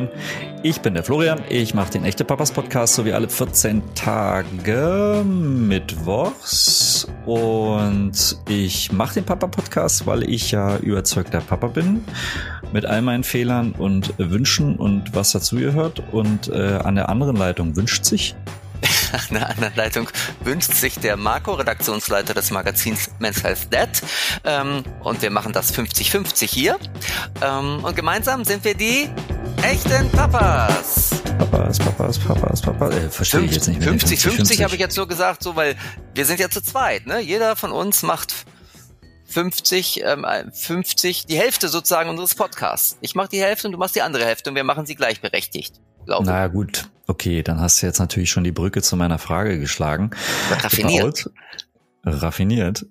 Moin, ich bin der Florian, ich mache den Echte Papas Podcast so wie alle 14 Tage mittwochs und ich mache den Papa Podcast, weil ich ja überzeugter Papa bin mit all meinen Fehlern und Wünschen und was dazu gehört und an der anderen Leitung wünscht sich An der anderen Leitung wünscht sich der Marco, Redaktionsleiter des Magazins Men's Health Dad. Und wir machen das 50-50 hier. Und gemeinsam sind wir die echten Papas. Papas. Verstehe ich jetzt nicht mehr. 50-50 habe ich jetzt so gesagt, so, weil wir sind ja zu zweit. Ne? Jeder von uns macht 50, die Hälfte sozusagen unseres Podcasts. Ich mache die Hälfte und du machst die andere Hälfte und wir machen sie gleichberechtigt. Na gut, okay, dann hast du jetzt natürlich schon die Brücke zu meiner Frage geschlagen. Raffiniert.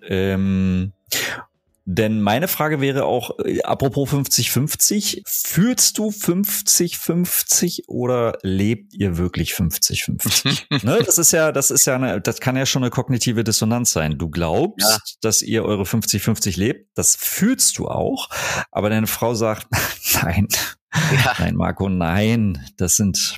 Denn meine Frage wäre auch, apropos 50-50, fühlst du 50-50 oder lebt ihr wirklich 50-50? Ne, das kann ja schon eine kognitive Dissonanz sein. Du glaubst, dass ihr eure 50-50 lebt, das fühlst du auch, aber deine Frau sagt, nein. Ja. Nein, Marco, nein, das sind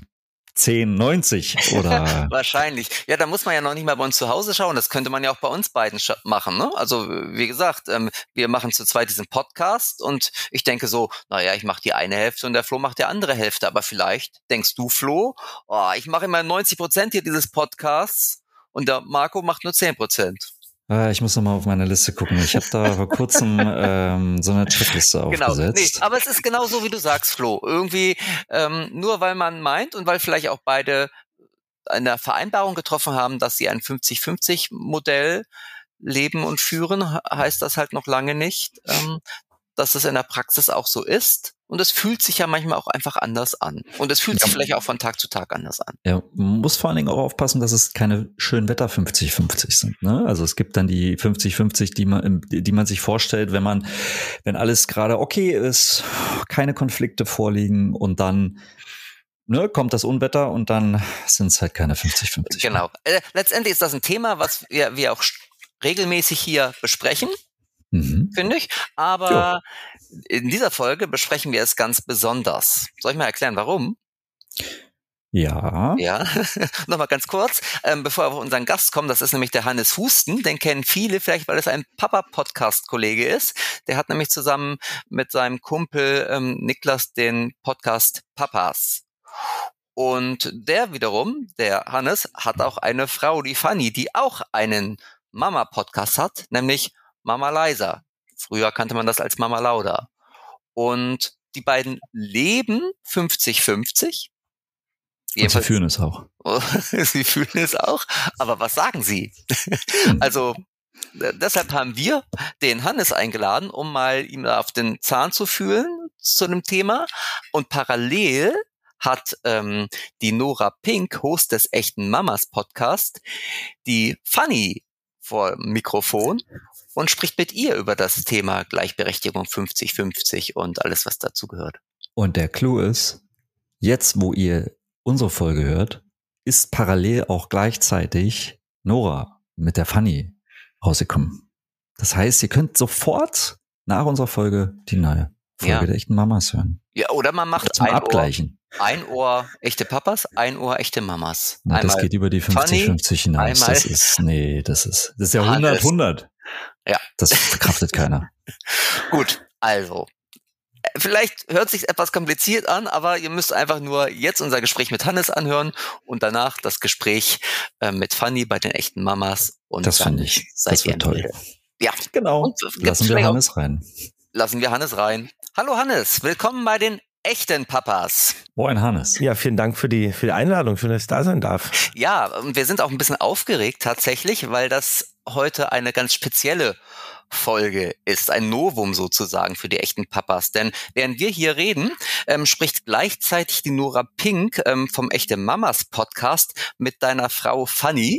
10,90 oder... Wahrscheinlich. Ja, da muss man ja noch nicht mal bei uns zu Hause schauen. Das könnte man ja auch bei uns beiden machen. Ne? Also wie gesagt, wir machen zu zweit diesen Podcast und ich denke so, naja, ich mache die eine Hälfte und der Flo macht die andere Hälfte. Aber vielleicht denkst du, Flo, ich mache immer 90% hier dieses Podcasts und der Marco macht nur 10%. Ich muss noch mal auf meine Liste gucken. Ich habe da vor kurzem so eine Checkliste aufgesetzt. Genau, aber es ist genau so, wie du sagst, Flo. Irgendwie nur weil man meint und weil vielleicht auch beide eine Vereinbarung getroffen haben, dass sie ein 50-50-Modell leben und führen, heißt das halt noch lange nicht, dass es in der Praxis auch so ist. Und es fühlt sich ja manchmal auch einfach anders an. Und es fühlt sich vielleicht auch von Tag zu Tag anders an. Ja, man muss vor allen Dingen auch aufpassen, dass es keine Schönwetter 50-50 sind. Ne? Also es gibt dann die 50-50, die man sich vorstellt, wenn alles gerade okay ist, keine Konflikte vorliegen und dann kommt das Unwetter und dann sind es halt keine 50-50. Genau. Letztendlich ist das ein Thema, was wir auch regelmäßig hier besprechen. Finde ich. Aber in dieser Folge besprechen wir es ganz besonders. Soll ich mal erklären, warum? Ja. Ja, nochmal ganz kurz, bevor wir auf unseren Gast kommen, das ist nämlich der Hannes Husten, den kennen viele vielleicht, weil es ein Papa-Podcast-Kollege ist. Der hat nämlich zusammen mit seinem Kumpel Niklas den Podcast Papas. Und der wiederum, der Hannes, hat auch eine Frau, die Fanny, die auch einen Mama-Podcast hat, nämlich Mama Leisa. Früher kannte man das als Mama Lauda. Und die beiden leben 50-50. Und sie fühlen es auch. Sie fühlen es auch. Aber was sagen sie? Also deshalb haben wir den Hannes eingeladen, um mal ihm da auf den Zahn zu fühlen zu dem Thema. Und parallel hat die Nora Pink, Host des Echten Mamas Podcast, die Fanny vor dem Mikrofon und spricht mit ihr über das Thema Gleichberechtigung 50-50 und alles, was dazu gehört. Und der Clou ist, jetzt wo ihr unsere Folge hört, ist parallel auch gleichzeitig Nora mit der Fanny rausgekommen. Das heißt, ihr könnt sofort nach unserer Folge die neue Folge der Echten Mamas hören. Ja, oder man macht zum Abgleichen. Ein Ohr echte Papas, ein Ohr echte Mamas. Na, das geht über die 50-50 hinaus. Das ist ja 100-100. Ja. Das verkraftet keiner. Gut, also. Vielleicht hört sich etwas kompliziert an, aber ihr müsst einfach nur jetzt unser Gespräch mit Hannes anhören und danach das Gespräch mit Fanny bei den Echten Mamas. Und das fand ich. Das wird toll. Ja, genau. Lassen wir Hannes rein. Lassen wir Hannes rein. Hallo Hannes, willkommen bei den Echten Papas. Moin Hannes. Ja, vielen Dank für die Einladung, schön, dass ich da sein darf. Ja, und wir sind auch ein bisschen aufgeregt tatsächlich, weil das heute eine ganz spezielle Folge ist, ein Novum sozusagen für die Echten Papas. Denn während wir hier reden, spricht gleichzeitig die Nora Pink vom Echte Mamas Podcast mit deiner Frau Fanny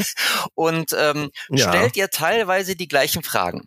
und stellt ihr teilweise die gleichen Fragen.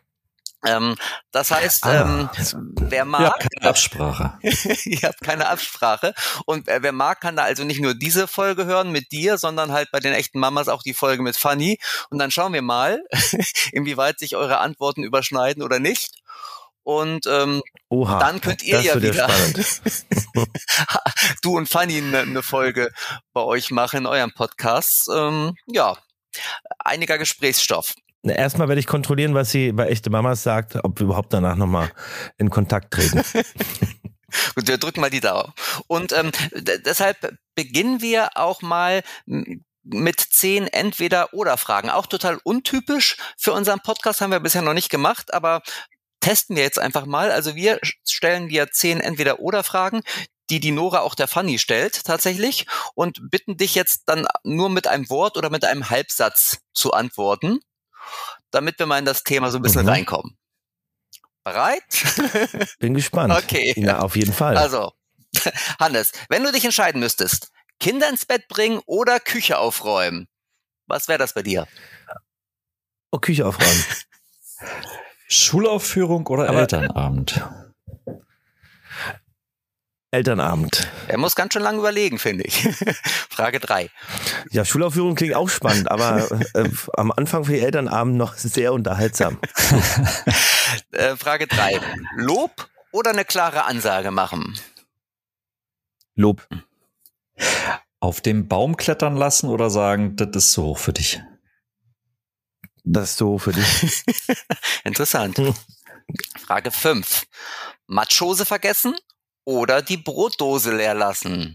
Das heißt, wer mag... Ihr habt keine Absprache. Ihr habt keine Absprache. Und wer mag, kann da also nicht nur diese Folge hören mit dir, sondern halt bei den Echten Mamas auch die Folge mit Fanny. Und dann schauen wir mal, inwieweit sich eure Antworten überschneiden oder nicht. Und Oha, dann könnt ihr ja wieder spannend. du und Fanny eine Folge bei euch machen in eurem Podcast. Einiger Gesprächsstoff. Erstmal werde ich kontrollieren, was sie bei Echte Mamas sagt, ob wir überhaupt danach nochmal in Kontakt treten. Gut, wir drücken mal die Daumen. Und deshalb beginnen wir auch mal mit 10 Entweder-Oder-Fragen. Auch total untypisch für unseren Podcast, haben wir bisher noch nicht gemacht, aber testen wir jetzt einfach mal. Also wir stellen dir 10 Entweder-Oder-Fragen, die Nora auch der Fanny stellt tatsächlich und bitten dich jetzt dann nur mit einem Wort oder mit einem Halbsatz zu antworten, damit wir mal in das Thema so ein bisschen reinkommen. Bereit? Bin gespannt. Okay. Ja, auf jeden Fall. Also, Hannes, wenn du dich entscheiden müsstest, Kinder ins Bett bringen oder Küche aufräumen, was wäre das bei dir? Oh, Küche aufräumen. Schulaufführung oder Elternabend? Elternabend. Er muss ganz schön lange überlegen, finde ich. Frage 3. Ja, Schulaufführung klingt auch spannend, aber am Anfang für die Elternabend noch sehr unterhaltsam. Frage 3. Lob oder eine klare Ansage machen? Lob. Auf dem Baum klettern lassen oder sagen, das ist zu hoch für dich? Das ist so für dich. Interessant. Frage 5. Matschhose vergessen oder die Brotdose leer lassen?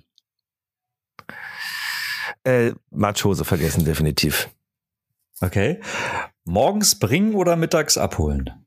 Matschhose vergessen, definitiv. Okay. Morgens bringen oder mittags abholen?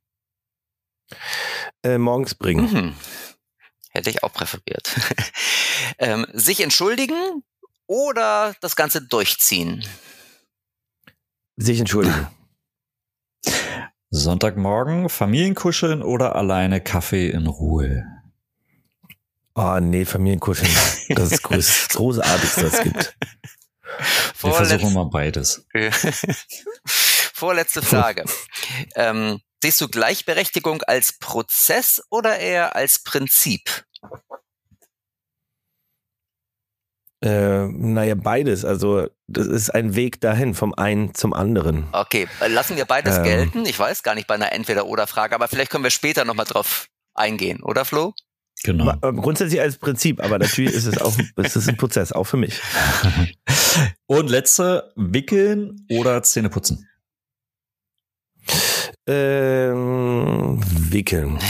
Morgens bringen. Hätte ich auch präferiert. Sich entschuldigen oder das Ganze durchziehen? Sich entschuldigen. Sonntagmorgen Familienkuscheln oder alleine Kaffee in Ruhe? Oh nee, Familienkuscheln. Das ist großartig, was es gibt. Wir versuchen mal beides. Vorletzte Frage. Siehst du Gleichberechtigung als Prozess oder eher als Prinzip? Naja, beides. Also das ist ein Weg dahin, vom einen zum anderen. Okay, lassen wir beides gelten. Ich weiß gar nicht bei einer Entweder-Oder-Frage, aber vielleicht können wir später nochmal drauf eingehen, oder Flo? Genau. Grundsätzlich als Prinzip, aber natürlich ist es ein Prozess, auch für mich. Und letzte, wickeln oder Zähne putzen? Wickeln.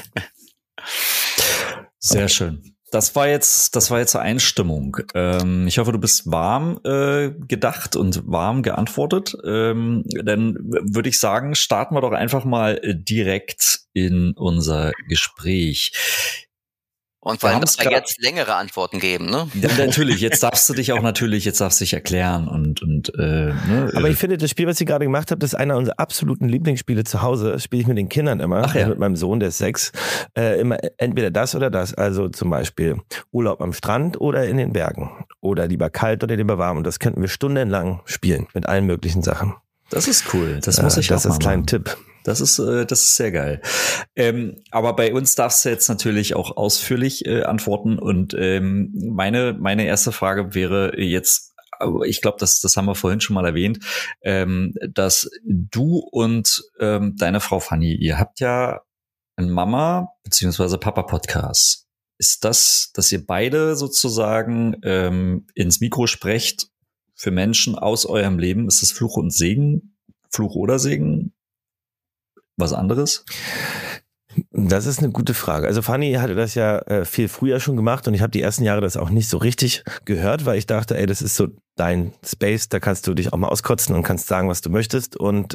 Sehr schön. Das war jetzt zur Einstimmung. Ich hoffe, du bist warm gedacht und warm geantwortet. Dann würde ich sagen, starten wir doch einfach mal direkt in unser Gespräch. Und vor allem, dass wir jetzt längere Antworten geben, ne? Ja, natürlich, jetzt darfst du dich erklären und ne? Aber ich finde, das Spiel, was ihr gerade gemacht habt, ist einer unserer absoluten Lieblingsspiele zu Hause. Das spiele ich mit den Kindern immer. Ach ja. Mit meinem Sohn, der ist 6. Immer entweder das oder das. Also zum Beispiel Urlaub am Strand oder in den Bergen. Oder lieber kalt oder lieber warm. Und das könnten wir stundenlang spielen mit allen möglichen Sachen. Das ist cool. Das muss ich auch mal machen. Das ist ein kleiner Tipp. Das ist sehr geil. Aber bei uns darfst du jetzt natürlich auch ausführlich antworten. Und meine erste Frage wäre jetzt, ich glaube, das haben wir vorhin schon mal erwähnt, dass du und deine Frau Fanny, ihr habt ja einen Mama- bzw. Papa-Podcast. Ist das, dass ihr beide sozusagen ins Mikro sprecht für Menschen aus eurem Leben, ist das Fluch und Segen? Fluch oder Segen? Was anderes? Das ist eine gute Frage. Also Fanny hatte das ja viel früher schon gemacht und ich habe die ersten Jahre das auch nicht so richtig gehört, weil ich dachte, das ist so dein Space, da kannst du dich auch mal auskotzen und kannst sagen, was du möchtest. Und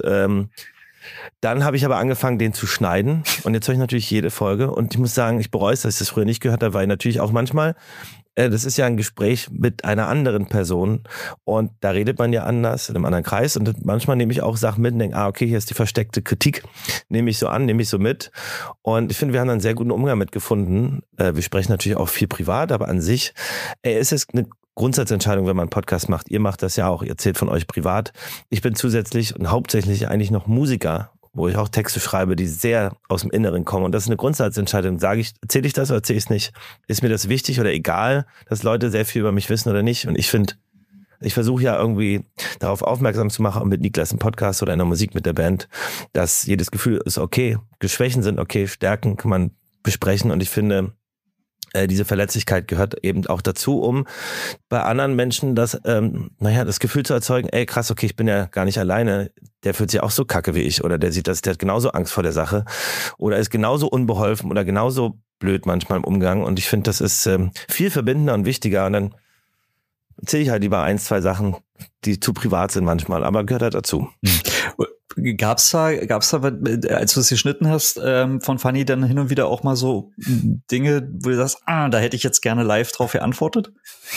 dann habe ich aber angefangen, den zu schneiden und jetzt höre ich natürlich jede Folge und ich muss sagen, ich bereue es, dass ich das früher nicht gehört habe, weil natürlich auch manchmal das ist ja ein Gespräch mit einer anderen Person und da redet man ja anders, in einem anderen Kreis und manchmal nehme ich auch Sachen mit und denke, okay, hier ist die versteckte Kritik, nehme ich so an, nehme ich so mit und ich finde, wir haben einen sehr guten Umgang mit gefunden. Wir sprechen natürlich auch viel privat, aber an sich ist es eine Grundsatzentscheidung, wenn man einen Podcast macht. Ihr macht das ja auch, ihr erzählt von euch privat. Ich bin zusätzlich und hauptsächlich eigentlich noch Musiker, wo ich auch Texte schreibe, die sehr aus dem Inneren kommen. Und das ist eine Grundsatzentscheidung. Erzähle ich das oder erzähle ich es nicht? Ist mir das wichtig oder egal, dass Leute sehr viel über mich wissen oder nicht? Und ich finde, Ich versuche ja irgendwie darauf aufmerksam zu machen, mit Niklas im Podcast oder in der Musik mit der Band, dass jedes Gefühl ist okay, Schwächen sind okay, Stärken kann man besprechen und ich finde, diese Verletzlichkeit gehört eben auch dazu, um bei anderen Menschen das Gefühl zu erzeugen, ey krass, okay, ich bin ja gar nicht alleine, der fühlt sich auch so kacke wie ich oder der hat genauso Angst vor der Sache oder ist genauso unbeholfen oder genauso blöd manchmal im Umgang und ich finde, das ist viel verbindender und wichtiger und dann erzähle ich halt lieber 1, 2 Sachen, die zu privat sind manchmal, aber gehört halt dazu. Gab's da, als du es geschnitten hast, von Fanny dann hin und wieder auch mal so Dinge, wo du sagst, da hätte ich jetzt gerne live drauf geantwortet?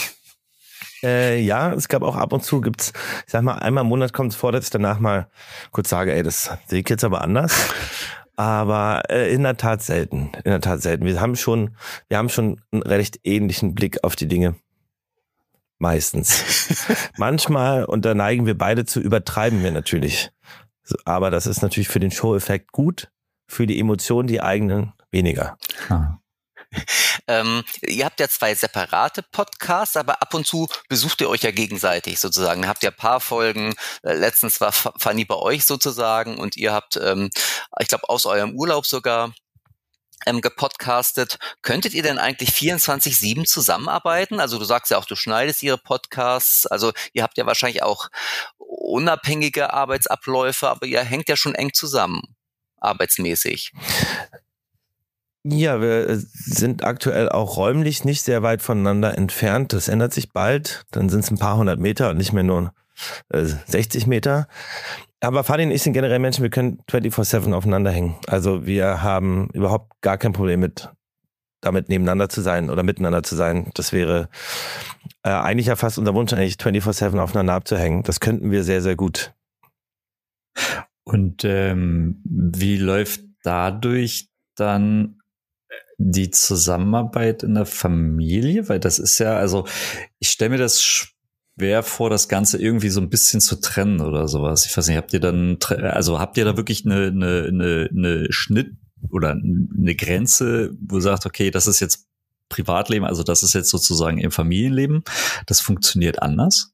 Ja, es gab auch ab und zu ich sag mal, einmal im Monat kommt es vor, dass ich danach mal kurz sage, ey, das sehe ich jetzt aber anders. Aber in der Tat selten. Wir haben schon einen recht ähnlichen Blick auf die Dinge. Meistens. Manchmal, und da neigen wir beide zu, übertreiben wir natürlich. Aber das ist natürlich für den Show-Effekt gut, für die Emotionen, die eigenen, weniger. Ihr habt ja 2 separate Podcasts, aber ab und zu besucht ihr euch ja gegenseitig sozusagen. Ihr habt ja ein paar Folgen, letztens war Fanny bei euch sozusagen und ihr habt, ich glaube, aus eurem Urlaub sogar gepodcastet. Könntet ihr denn eigentlich 24/7 zusammenarbeiten? Also du sagst ja auch, du schneidest ihre Podcasts, also ihr habt ja wahrscheinlich auch unabhängige Arbeitsabläufe, aber ihr hängt ja schon eng zusammen, arbeitsmäßig. Ja, wir sind aktuell auch räumlich nicht sehr weit voneinander entfernt. Das ändert sich bald. Dann sind es ein paar 100 Meter und nicht mehr nur 60 Meter. Aber Fanny und ich sind generell Menschen, wir können 24/7 aufeinander hängen. Also wir haben überhaupt gar kein Problem damit nebeneinander zu sein oder miteinander zu sein. Das wäre eigentlich ja fast unser Wunsch, eigentlich 24/7 aufeinander abzuhängen. Das könnten wir sehr, sehr gut. Und wie läuft dadurch dann die Zusammenarbeit in der Familie? Weil das ist ja, also ich stelle mir das schwer vor, das Ganze irgendwie so ein bisschen zu trennen oder sowas. Ich weiß nicht, habt ihr da wirklich eine Schnitt oder eine Grenze, wo ihr sagt, okay, das ist jetzt Privatleben, also das ist jetzt sozusagen im Familienleben, das funktioniert anders?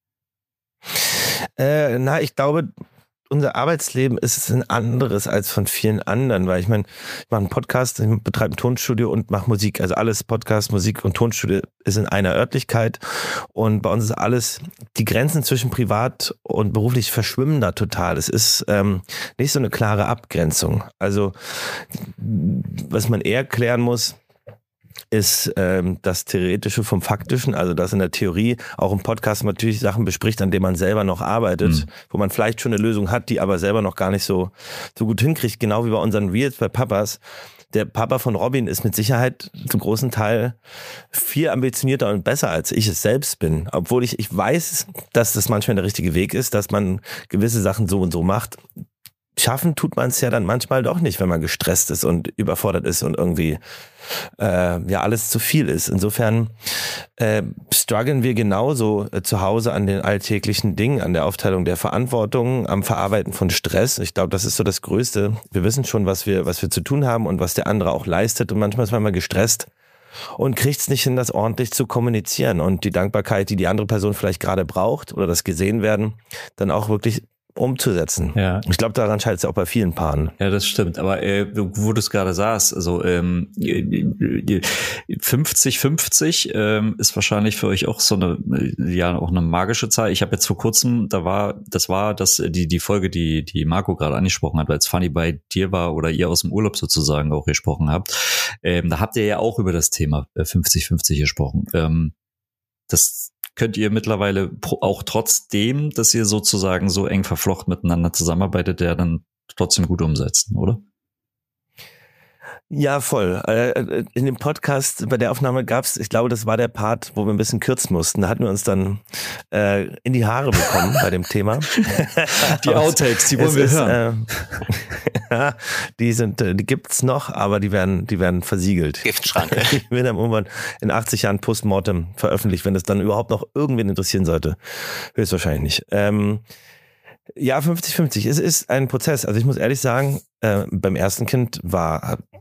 Ich glaube, unser Arbeitsleben ist ein anderes als von vielen anderen, weil ich mache einen Podcast, ich betreibe ein Tonstudio und mache Musik. Also alles Podcast, Musik und Tonstudio ist in einer Örtlichkeit und bei uns ist alles, die Grenzen zwischen privat und beruflich verschwimmen da total. Es ist nicht so eine klare Abgrenzung. Also was man eher klären muss, ist das Theoretische vom Faktischen, also dass in der Theorie auch im Podcast natürlich Sachen bespricht, an denen man selber noch arbeitet, wo man vielleicht schon eine Lösung hat, die aber selber noch gar nicht so gut hinkriegt, genau wie bei unseren Reels bei Papas. Der Papa von Robin ist mit Sicherheit zum großen Teil viel ambitionierter und besser, als ich es selbst bin. Obwohl ich weiß, dass das manchmal der richtige Weg ist, dass man gewisse Sachen so und so macht. Schaffen tut man es ja dann manchmal doch nicht, wenn man gestresst ist und überfordert ist und irgendwie alles zu viel ist. Insofern strugglen wir genauso zu Hause an den alltäglichen Dingen, an der Aufteilung der Verantwortung, am Verarbeiten von Stress. Ich glaube, das ist so das Größte. Wir wissen schon, was wir zu tun haben und was der andere auch leistet und manchmal ist man gestresst und kriegt es nicht hin, das ordentlich zu kommunizieren und die Dankbarkeit, die andere Person vielleicht gerade braucht oder das gesehen werden, dann auch wirklich umzusetzen. Ja. Ich glaube, daran scheitert es auch bei vielen Paaren. Ja, das stimmt. Aber wo du es gerade sagst, also 50/50 ist wahrscheinlich für euch auch so auch eine magische Zahl. Ich habe jetzt vor kurzem, das war die Folge, die Marco gerade angesprochen hat, als Fanny bei dir war oder ihr aus dem Urlaub sozusagen auch gesprochen habt. Da habt ihr ja auch über das Thema 50/50 gesprochen. Das könnt ihr mittlerweile auch trotzdem, dass ihr sozusagen so eng verflochten miteinander zusammenarbeitet, der dann trotzdem gut umsetzen, oder? Ja, voll. In dem Podcast, bei der Aufnahme gab's, ich glaube, das war der Part, wo wir ein bisschen kürzen mussten. Da hatten wir uns dann in die Haare bekommen bei dem Thema. Die Outtakes, die wollen wir hören. Ja, die gibt's noch, aber die werden versiegelt. Giftschranke. Die werden irgendwann in 80 Jahren postmortem veröffentlicht, wenn es dann überhaupt noch irgendwen interessieren sollte. Höchstwahrscheinlich nicht. Ja, 50/50. Es ist ein Prozess. Also ich muss ehrlich sagen, beim ersten Kind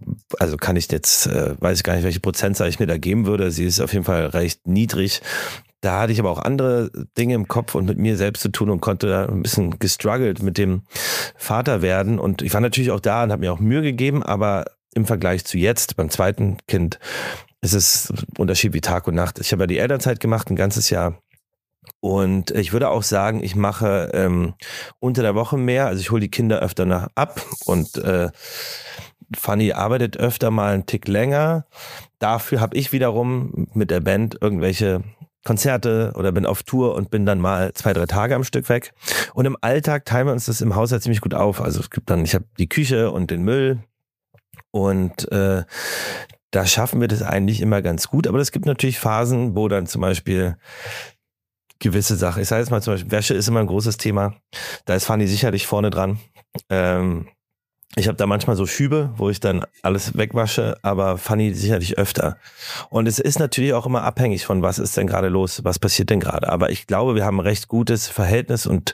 kann ich jetzt, weiß ich gar nicht, welche Prozentzahl ich mir da geben würde. Sie ist auf jeden Fall recht niedrig. Da hatte ich aber auch andere Dinge im Kopf und mit mir selbst zu tun und konnte da ein bisschen gestruggelt mit dem Vater werden. Und ich war natürlich auch da und habe mir auch Mühe gegeben, aber im Vergleich zu jetzt, beim zweiten Kind, ist es ein Unterschied wie Tag und Nacht. Ich habe ja die Elternzeit gemacht, ein ganzes Jahr. Und ich würde auch sagen, ich mache unter der Woche mehr. Also ich hole die Kinder öfter ab und Fanny arbeitet öfter mal einen Tick länger. Dafür habe ich wiederum mit der Band irgendwelche Konzerte oder bin auf Tour und bin dann mal 2-3 Tage am Stück weg. Und im Alltag teilen wir uns das im Haushalt ziemlich gut auf. Also es gibt dann, ich habe die Küche und den Müll und da schaffen wir das eigentlich immer ganz gut. Aber es gibt natürlich Phasen, wo dann zum Beispiel gewisse Sachen, ich sage jetzt mal zum Beispiel, Wäsche ist immer ein großes Thema. Da ist Fanny sicherlich vorne dran. Ich habe da manchmal so Schübe, wo ich dann alles wegwasche, aber Fanny sicherlich öfter. Und es ist natürlich auch immer abhängig von, was ist denn gerade los, was passiert denn gerade. Aber ich glaube, wir haben ein recht gutes Verhältnis und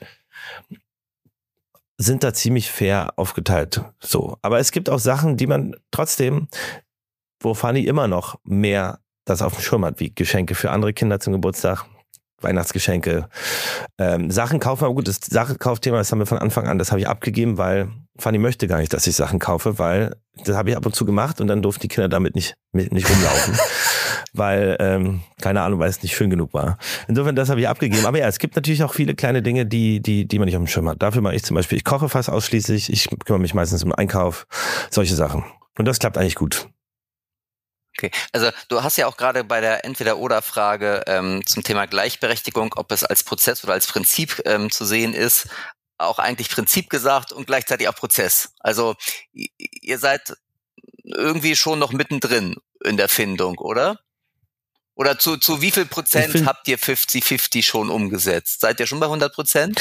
sind da ziemlich fair aufgeteilt. So. Aber es gibt auch Sachen, die man trotzdem, wo Fanny immer noch mehr das auf dem Schirm hat, wie Geschenke für andere Kinder zum Geburtstag, Weihnachtsgeschenke, Sachen kaufen, aber gut, das Sachen-Kaufthema, das haben wir von Anfang an, das habe ich abgegeben, weil Fanny möchte gar nicht, dass ich Sachen kaufe, weil das habe ich ab und zu gemacht und dann durften die Kinder damit nicht rumlaufen, weil, keine Ahnung, weil es nicht schön genug war. Insofern, das habe ich abgegeben, aber ja, es gibt natürlich auch viele kleine Dinge, die man nicht auf dem Schirm hat. Dafür mache ich zum Beispiel, ich koche fast ausschließlich, ich kümmere mich meistens um Einkauf, solche Sachen. Und das klappt eigentlich gut. Okay, also du hast ja auch gerade bei der Entweder-oder-Frage zum Thema Gleichberechtigung, ob es als Prozess oder als Prinzip zu sehen ist, auch eigentlich Prinzip gesagt und gleichzeitig auch Prozess. Also ihr seid irgendwie schon noch mittendrin in der Findung, oder? Oder zu wie viel Prozent habt ihr 50-50 schon umgesetzt? Seid ihr schon bei 100%?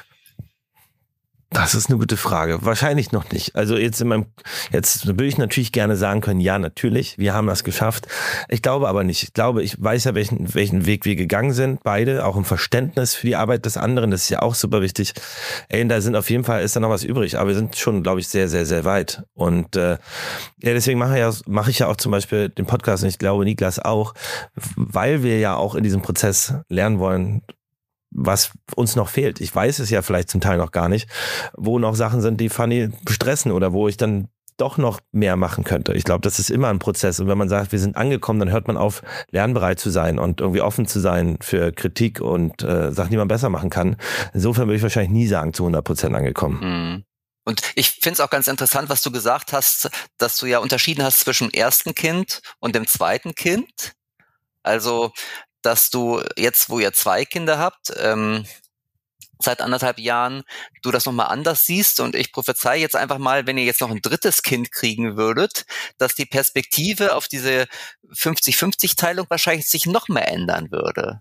Das ist eine gute Frage. Wahrscheinlich noch nicht. Also jetzt würde ich natürlich gerne sagen können, ja, natürlich, wir haben das geschafft. Ich glaube aber nicht. Ich glaube, ich weiß ja, welchen Weg wir gegangen sind, beide, auch im Verständnis für die Arbeit des anderen. Das ist ja auch super wichtig. Da sind auf jeden Fall, ist da noch was übrig. Aber wir sind schon, glaube ich, sehr, sehr, sehr weit. Und deswegen mache ich ja auch zum Beispiel den Podcast und ich glaube, Niklas auch, weil wir ja auch in diesem Prozess lernen wollen, was uns noch fehlt. Ich weiß es ja vielleicht zum Teil noch gar nicht, wo noch Sachen sind, die Fanny stressen oder wo ich dann doch noch mehr machen könnte. Ich glaube, das ist immer ein Prozess. Und wenn man sagt, wir sind angekommen, dann hört man auf, lernbereit zu sein und irgendwie offen zu sein für Kritik und Sachen, die man besser machen kann. Insofern würde ich wahrscheinlich nie sagen, zu 100% angekommen. Mhm. Und ich finde es auch ganz interessant, was du gesagt hast, dass du ja unterschieden hast zwischen dem ersten Kind und dem zweiten Kind. Also dass du jetzt, wo ihr 2 Kinder habt, seit 1,5 Jahren, du das nochmal anders siehst. Und ich prophezei jetzt einfach mal, wenn ihr jetzt noch ein 3. Kind kriegen würdet, dass die Perspektive auf diese 50-50-Teilung wahrscheinlich sich noch mehr ändern würde.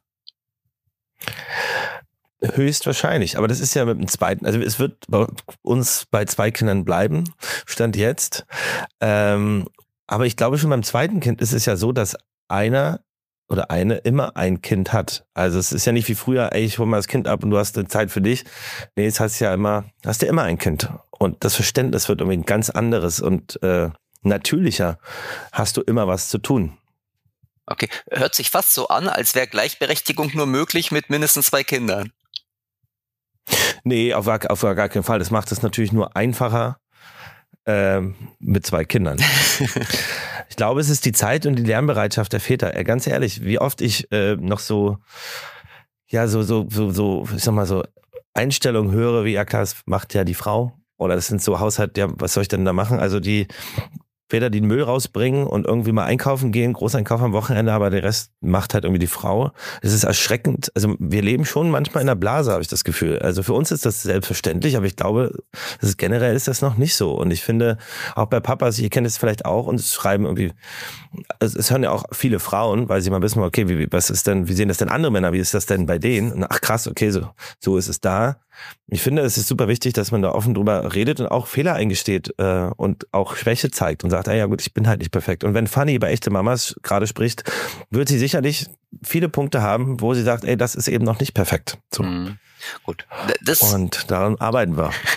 Höchstwahrscheinlich, aber das ist ja mit dem zweiten, also es wird bei uns bei 2 Kindern bleiben, Stand jetzt. Aber ich glaube schon beim zweiten Kind ist es ja so, dass einer oder eine immer ein Kind hat. Also es ist ja nicht wie früher, ey, ich hol mal das Kind ab und du hast eine Zeit für dich. Nee, jetzt hast du ja immer ein Kind. Und das Verständnis wird irgendwie ein ganz anderes und natürlicher. Hast du immer was zu tun. Okay, hört sich fast so an, als wäre Gleichberechtigung nur möglich mit mindestens 2 Kindern. Nee, auf gar keinen Fall. Das macht es natürlich nur einfacher mit 2 Kindern. Ich glaube, es ist die Zeit und die Lernbereitschaft der Väter. Ganz ehrlich, wie oft ich noch so ich sag mal so Einstellungen höre, wie ja klar, das macht ja die Frau. Oder das sind so Haushalt, ja, was soll ich denn da machen? Also die Väter, die den Müll rausbringen und irgendwie mal einkaufen gehen, Großeinkauf am Wochenende, aber der Rest macht halt irgendwie die Frau. Es ist erschreckend. Also wir leben schon manchmal in einer Blase, habe ich das Gefühl. Also für uns ist das selbstverständlich, aber ich glaube, generell ist das noch nicht so. Und ich finde, auch bei Papas, ihr kennt es vielleicht auch, und es schreiben irgendwie, es hören ja auch viele Frauen, weil sie mal wissen, okay, wie sehen das denn andere Männer, wie ist das denn bei denen? Und ach krass, okay, so ist es da. Ich finde, es ist super wichtig, dass man da offen drüber redet und auch Fehler eingesteht und auch Schwäche zeigt und sagt, ja gut, ich bin halt nicht perfekt. Und wenn Fanny über echte Mamas gerade spricht, wird sie sicherlich viele Punkte haben, wo sie sagt, ey, das ist eben noch nicht perfekt. So. Gut. Und daran arbeiten wir.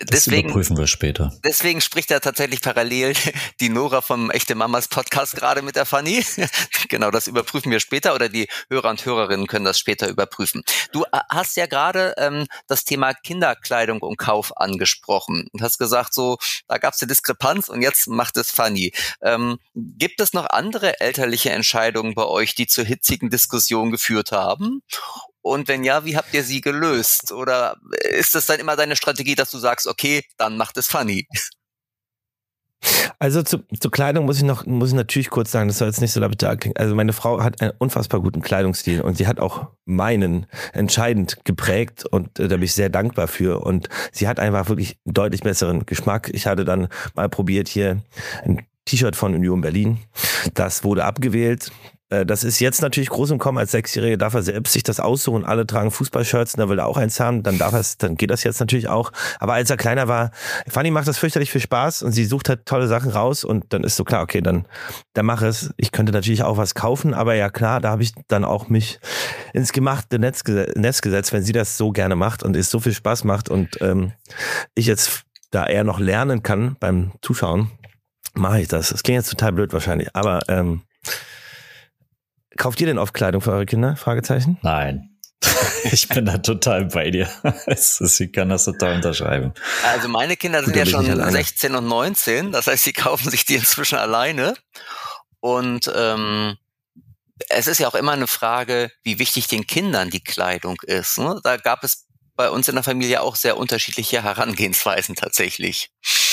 Das überprüfen wir später. Deswegen spricht ja tatsächlich parallel die Nora vom Echte Mamas Podcast gerade mit der Fanny. Genau, das überprüfen wir später oder die Hörer und Hörerinnen können das später überprüfen. Du hast ja gerade das Thema Kinderkleidung und Kauf angesprochen und hast gesagt, so da gab es eine Diskrepanz und jetzt macht es Fanny. Gibt es noch andere elterliche Entscheidungen bei euch, die zur hitzigen Diskussion geführt haben? Und wenn ja, wie habt ihr sie gelöst? Oder ist das dann immer deine Strategie, dass du sagst, okay, dann macht es Fanny? Also zur Kleidung muss ich natürlich kurz sagen, das soll jetzt nicht so lapidar klingen. Also meine Frau hat einen unfassbar guten Kleidungsstil und sie hat auch meinen entscheidend geprägt und da bin ich sehr dankbar für. Und sie hat einfach wirklich einen deutlich besseren Geschmack. Ich hatte dann mal probiert hier ein T-Shirt von Union Berlin. Das wurde abgewählt. Das ist jetzt natürlich groß im Kommen. Als 6-Jähriger darf er selbst sich das aussuchen. Alle tragen Fußballshirts und da will er auch eins haben. Dann geht das jetzt natürlich auch. Aber als er kleiner war, Fanny macht das fürchterlich viel Spaß und sie sucht halt tolle Sachen raus und dann ist so klar, okay, dann mach es. Ich könnte natürlich auch was kaufen, aber ja klar, da habe ich dann auch mich ins gemachte Netz gesetzt, wenn sie das so gerne macht und es so viel Spaß macht und ich jetzt da eher noch lernen kann beim Zuschauen, mache ich das. Das klingt jetzt total blöd wahrscheinlich, aber kauft ihr denn oft Kleidung für eure Kinder? Fragezeichen? Nein. Ich bin da total bei dir. Ich kann das total unterschreiben. Also meine Kinder sind ja schon 16 und 19. Das heißt, sie kaufen sich die inzwischen alleine. Und es ist ja auch immer eine Frage, wie wichtig den Kindern die Kleidung ist. Ne? Da gab es bei uns in der Familie auch sehr unterschiedliche Herangehensweisen tatsächlich.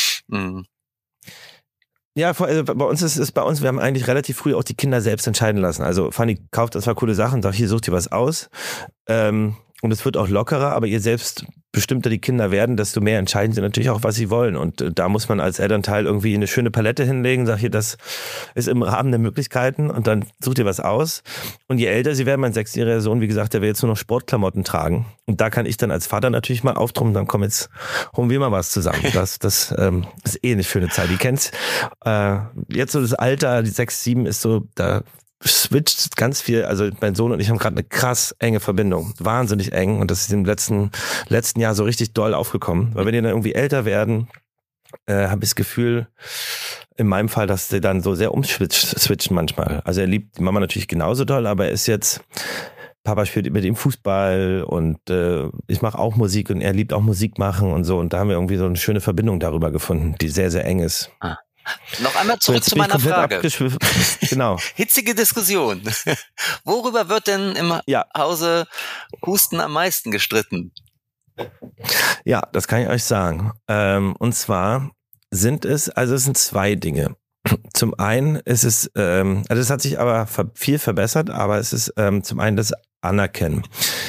Ja, also bei uns wir haben eigentlich relativ früh auch die Kinder selbst entscheiden lassen. Also Fanny kauft zwar coole Sachen, sagt, hier sucht ihr was aus. Und es wird auch lockerer, aber je selbstbestimmter die Kinder werden, desto mehr entscheiden sie natürlich auch, was sie wollen. Und da muss man als Elternteil irgendwie eine schöne Palette hinlegen, sagt hier, das ist im Rahmen der Möglichkeiten und dann sucht ihr was aus. Und je älter sie werden, mein 6-jähriger Sohn, wie gesagt, der will jetzt nur noch Sportklamotten tragen. Und da kann ich dann als Vater natürlich mal auftrummen, dann komm, jetzt holen wir mal was zusammen. Das ist eine schöne Zeit. Die kennt's. Jetzt so das Alter, die 6, 7 ist so, da switcht ganz viel, also mein Sohn und ich haben gerade eine krass enge Verbindung, wahnsinnig eng und das ist im letzten Jahr so richtig doll aufgekommen, weil wenn die dann irgendwie älter werden, habe ich das Gefühl, in meinem Fall, dass sie dann so sehr umswitchen manchmal. Also er liebt die Mama natürlich genauso doll, aber er ist jetzt, Papa spielt mit ihm Fußball und ich mache auch Musik und er liebt auch Musik machen und so und da haben wir irgendwie so eine schöne Verbindung darüber gefunden, die sehr, sehr eng ist. Noch einmal zurück zu meiner Frage. Genau. Hitzige Diskussion. Worüber wird denn im Hause Husten am meisten gestritten? Ja, das kann ich euch sagen. Und zwar sind es sind 2 Dinge. Zum einen ist es, also es hat sich aber viel verbessert, aber es ist zum einen das Anerkennen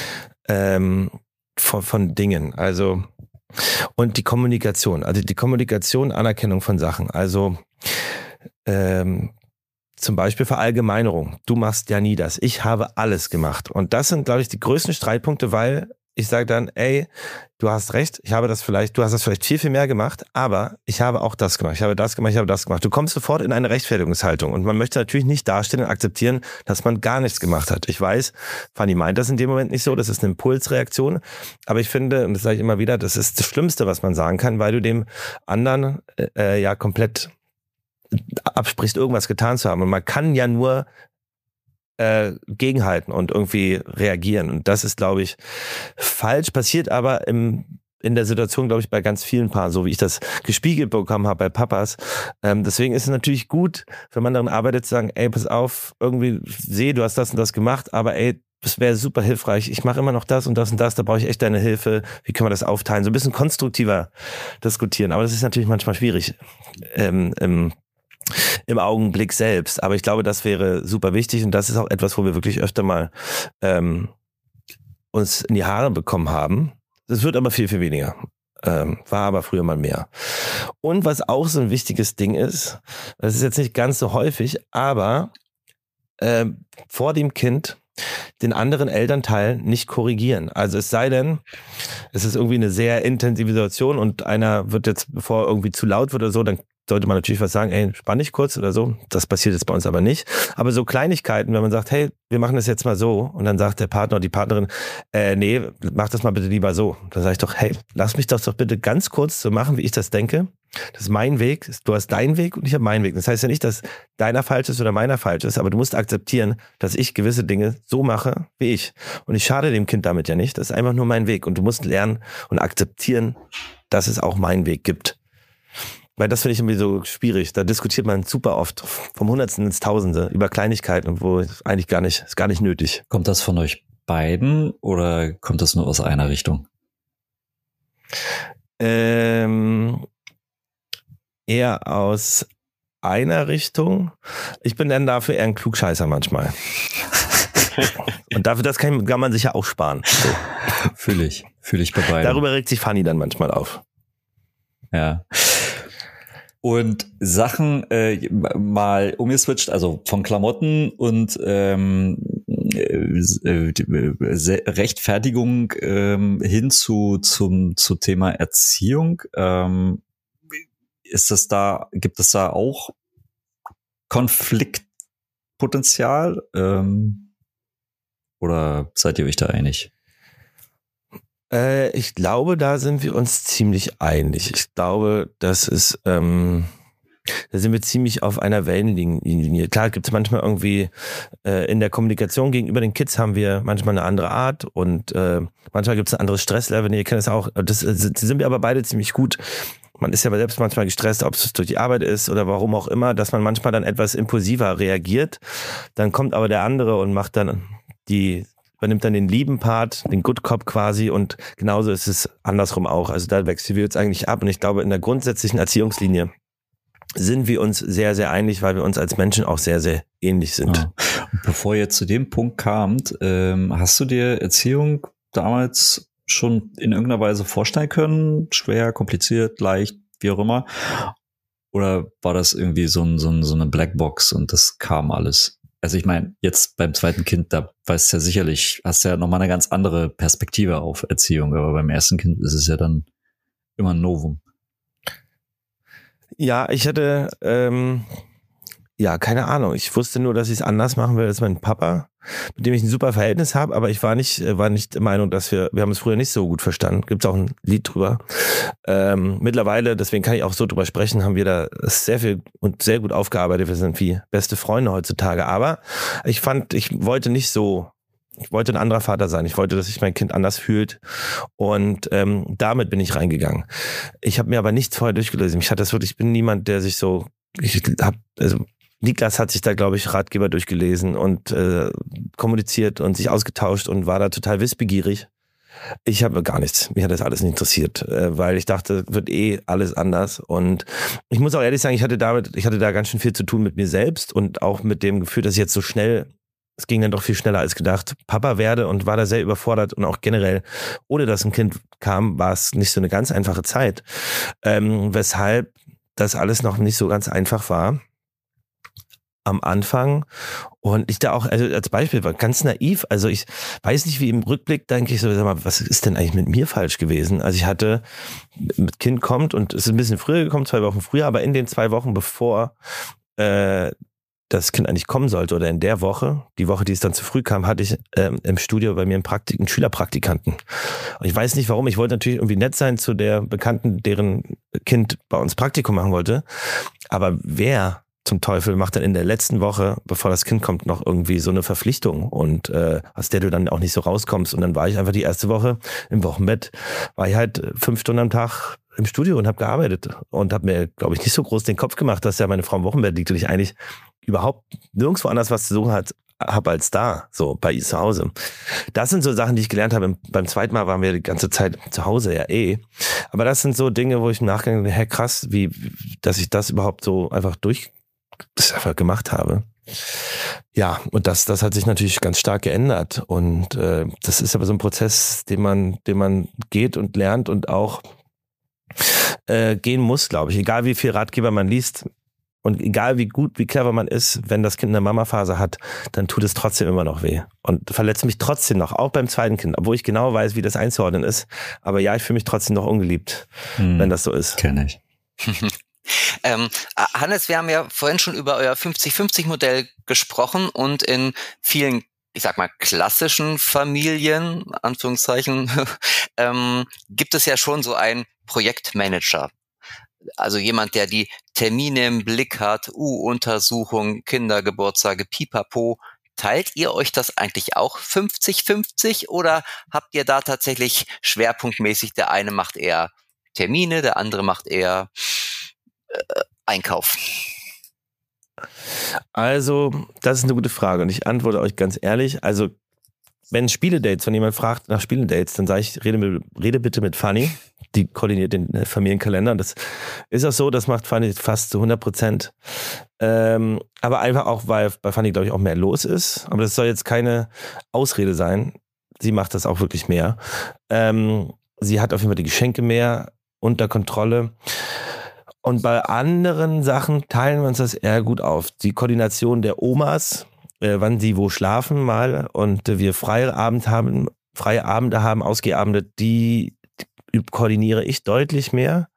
von Dingen. Also und die Kommunikation, Anerkennung von Sachen. Also zum Beispiel Verallgemeinerung. Du machst ja nie das. Ich habe alles gemacht. Und das sind, glaube ich, die größten Streitpunkte, weil ich sage dann, ey, du hast recht, du hast das vielleicht viel, viel mehr gemacht, aber ich habe auch das gemacht, ich habe das gemacht. Du kommst sofort in eine Rechtfertigungshaltung und man möchte natürlich nicht dastehen und akzeptieren, dass man gar nichts gemacht hat. Ich weiß, Fanny meint das in dem Moment nicht so, das ist eine Impulsreaktion, aber ich finde, und das sage ich immer wieder, das ist das Schlimmste, was man sagen kann, weil du dem anderen komplett absprichst, irgendwas getan zu haben. Und man kann ja nur gegenhalten und irgendwie reagieren. Und das ist, glaube ich, falsch, passiert aber in der Situation, glaube ich, bei ganz vielen Paaren, so wie ich das gespiegelt bekommen habe bei Papas. Deswegen ist es natürlich gut, wenn man daran arbeitet, zu sagen, ey, pass auf, irgendwie sehe, du hast das und das gemacht, aber ey, das wäre super hilfreich. Ich mache immer noch das und das und das, da brauche ich echt deine Hilfe. Wie können wir das aufteilen? So ein bisschen konstruktiver diskutieren. Aber das ist natürlich manchmal schwierig im Augenblick selbst. Aber ich glaube, das wäre super wichtig und das ist auch etwas, wo wir wirklich öfter mal uns in die Haare bekommen haben. Das wird aber viel, viel weniger. War aber früher mal mehr. Und was auch so ein wichtiges Ding ist, das ist jetzt nicht ganz so häufig, aber vor dem Kind den anderen Elternteil nicht korrigieren. Also es sei denn, es ist irgendwie eine sehr intensive Situation und einer wird jetzt, bevor er irgendwie zu laut wird oder so, dann sollte man natürlich was sagen, ey, spann dich kurz oder so. Das passiert jetzt bei uns aber nicht. Aber so Kleinigkeiten, wenn man sagt, hey, wir machen das jetzt mal so und dann sagt der Partner oder die Partnerin, nee, mach das mal bitte lieber so. Dann sage ich doch, hey, lass mich das doch bitte ganz kurz so machen, wie ich das denke. Das ist mein Weg, du hast deinen Weg und ich habe meinen Weg. Das heißt ja nicht, dass deiner falsch ist oder meiner falsch ist, aber du musst akzeptieren, dass ich gewisse Dinge so mache wie ich. Und ich schade dem Kind damit ja nicht. Das ist einfach nur mein Weg. Und du musst lernen und akzeptieren, dass es auch meinen Weg gibt. Weil das finde ich irgendwie so schwierig. Da diskutiert man super oft vom Hundertsten ins Tausende über Kleinigkeiten, wo eigentlich gar nicht nötig. Kommt das von euch beiden oder kommt das nur aus einer Richtung? Eher aus einer Richtung. Ich bin dann dafür eher ein Klugscheißer manchmal. Und dafür, das kann man sich ja auch sparen. So. Fühle ich bei beiden. Darüber regt sich Fanny dann manchmal auf. Ja. Und Sachen mal umgeswitcht, also von Klamotten und Rechtfertigung hin zum Thema Erziehung. Gibt es da auch Konfliktpotenzial? Oder seid ihr euch da einig? Ich glaube, da sind wir uns ziemlich einig. Ich glaube, das ist, da sind wir ziemlich auf einer Wellenlinie. Klar, gibt es manchmal irgendwie in der Kommunikation gegenüber den Kids haben wir manchmal eine andere Art und manchmal gibt es ein anderes Stresslevel. Ihr kennt es auch. Das sind wir aber beide ziemlich gut. Man ist ja selbst manchmal gestresst, ob es durch die Arbeit ist oder warum auch immer, dass man manchmal dann etwas impulsiver reagiert. Dann kommt aber der andere und übernimmt dann den lieben Part, den Good Cop quasi und genauso ist es andersrum auch. Also da wechseln wir jetzt eigentlich ab und ich glaube, in der grundsätzlichen Erziehungslinie sind wir uns sehr, sehr einig, weil wir uns als Menschen auch sehr, sehr ähnlich sind. Ja. Bevor ihr zu dem Punkt kamt, hast du dir Erziehung damals schon in irgendeiner Weise vorstellen können? Schwer, kompliziert, leicht, wie auch immer? Oder war das irgendwie so eine Blackbox und das kam alles? Also ich meine, jetzt beim zweiten Kind, da weißt du ja sicherlich, hast du ja nochmal eine ganz andere Perspektive auf Erziehung, aber beim ersten Kind ist es ja dann immer ein Novum. Ja, ich hatte, keine Ahnung. Ich wusste nur, dass ich es anders machen will als mein Papa, mit dem ich ein super Verhältnis habe, aber ich war nicht der Meinung, dass wir haben es früher nicht so gut verstanden. Gibt's auch ein Lied drüber. Mittlerweile, deswegen kann ich auch so drüber sprechen, haben wir da sehr viel und sehr gut aufgearbeitet. Wir sind wie beste Freunde heutzutage. Aber ich wollte ein anderer Vater sein. Ich wollte, dass sich mein Kind anders fühlt. Und damit bin ich reingegangen. Ich habe mir aber nichts vorher durchgelesen. Ich bin niemand, der sich so, Niklas hat sich da, glaube ich, Ratgeber durchgelesen und kommuniziert und sich ausgetauscht und war da total wissbegierig. Ich habe gar nichts. Mich hat das alles nicht interessiert, weil ich dachte, wird alles anders. Und ich muss auch ehrlich sagen, ich hatte da ganz schön viel zu tun mit mir selbst und auch mit dem Gefühl, dass ich jetzt so schnell, es ging dann doch viel schneller als gedacht, Papa werde und war da sehr überfordert und auch generell, ohne dass ein Kind kam, war es nicht so eine ganz einfache Zeit. Weshalb das alles noch nicht so ganz einfach war am Anfang und ich da auch, also als Beispiel war ganz naiv, also ich weiß nicht, wie im Rückblick denke ich so, sag mal, was ist denn eigentlich mit mir falsch gewesen? Also ich hatte, mit Kind kommt und es ist ein bisschen früher gekommen, 2 Wochen früher, aber in den 2 Wochen bevor das Kind eigentlich kommen sollte oder in der Woche, die Woche, die es dann zu früh kam, hatte ich im Studio bei mir einen Schülerpraktikanten. Und ich weiß nicht warum, ich wollte natürlich irgendwie nett sein zu der Bekannten, deren Kind bei uns Praktikum machen wollte, aber wer zum Teufel macht dann in der letzten Woche, bevor das Kind kommt, noch irgendwie so eine Verpflichtung und aus der du dann auch nicht so rauskommst. Und dann war ich einfach die erste Woche im Wochenbett, war ich halt 5 Stunden am Tag im Studio und habe gearbeitet und habe mir, glaube ich, nicht so groß den Kopf gemacht, dass ja meine Frau im Wochenbett liegt und ich eigentlich überhaupt nirgendwo anders was zu suchen habe als da, so bei ihr zu Hause. Das sind so Sachen, die ich gelernt habe. Beim zweiten Mal waren wir die ganze Zeit zu Hause, ja Aber das sind so Dinge, wo ich im Nachgang denke, krass, dass ich das überhaupt so einfach gemacht habe. Ja, und das hat sich natürlich ganz stark geändert. Und das ist aber so ein Prozess, den man geht und lernt und auch gehen muss, glaube ich. Egal wie viel Ratgeber man liest und egal wie gut, wie clever man ist, wenn das Kind eine Mama-Phase hat, dann tut es trotzdem immer noch weh. Und verletzt mich trotzdem noch, auch beim zweiten Kind, obwohl ich genau weiß, wie das einzuordnen ist. Aber ja, ich fühle mich trotzdem noch ungeliebt, wenn das so ist. Kenn ich. Hannes, wir haben ja vorhin schon über euer 50-50-Modell gesprochen und in vielen, ich sag mal, klassischen Familien, Anführungszeichen, gibt es ja schon so einen Projektmanager. Also jemand, der die Termine im Blick hat, Untersuchung, Kindergeburtstage, Pipapo. Teilt ihr euch das eigentlich auch 50-50 oder habt ihr da tatsächlich schwerpunktmäßig, der eine macht eher Termine, der andere macht eher Einkauf? Also, das ist eine gute Frage und ich antworte euch ganz ehrlich. Also, wenn Spieledates, wenn jemand fragt nach Spieledates, dann sage ich, rede bitte mit Fanny. Die koordiniert den Familienkalender. Und das ist auch so, das macht Fanny fast zu 100%. Aber einfach auch, weil bei Fanny, glaube ich, auch mehr los ist. Aber das soll jetzt keine Ausrede sein. Sie macht das auch wirklich mehr. Sie hat auf jeden Fall die Geschenke mehr unter Kontrolle. Und bei anderen Sachen teilen wir uns das eher gut auf. Die Koordination der Omas, wann sie wo schlafen mal und wir freie Abende haben, Ausgehabende, die koordiniere ich deutlich mehr.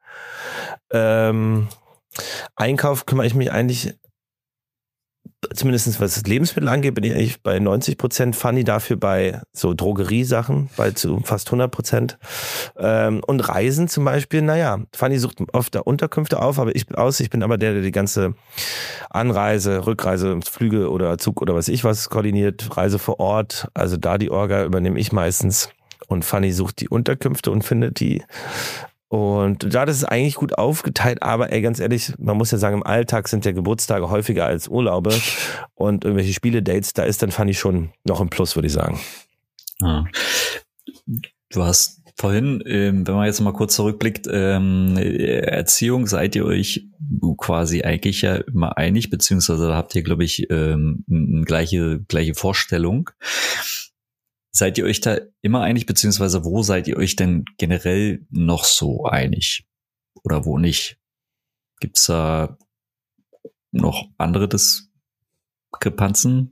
Einkauf kümmere ich mich eigentlich, zumindest was das Lebensmittel angeht, bin ich eigentlich bei 90%. Fanny dafür bei so Drogeriesachen, bei zu fast 100%. Und Reisen zum Beispiel, naja, Fanny sucht oft da Unterkünfte auf, aber ich bin aber der die ganze Anreise, Rückreise, Flüge oder Zug oder was koordiniert, Reise vor Ort, also da die Orga übernehme ich meistens. Und Fanny sucht die Unterkünfte und findet die. Und da das ist eigentlich gut aufgeteilt, aber ganz ehrlich, man muss ja sagen, im Alltag sind ja Geburtstage häufiger als Urlaube und irgendwelche Spiele-Dates, da ist dann Fanny schon noch ein Plus, würde ich sagen. Ah. Du hast vorhin, wenn man jetzt mal kurz zurückblickt, Erziehung, seid ihr euch quasi eigentlich ja immer einig, beziehungsweise da habt ihr, glaube ich, eine gleiche Vorstellung. Seid ihr euch da immer einig, beziehungsweise wo seid ihr euch denn generell noch so einig? Oder wo nicht? Gibt's da noch andere Diskrepanzen?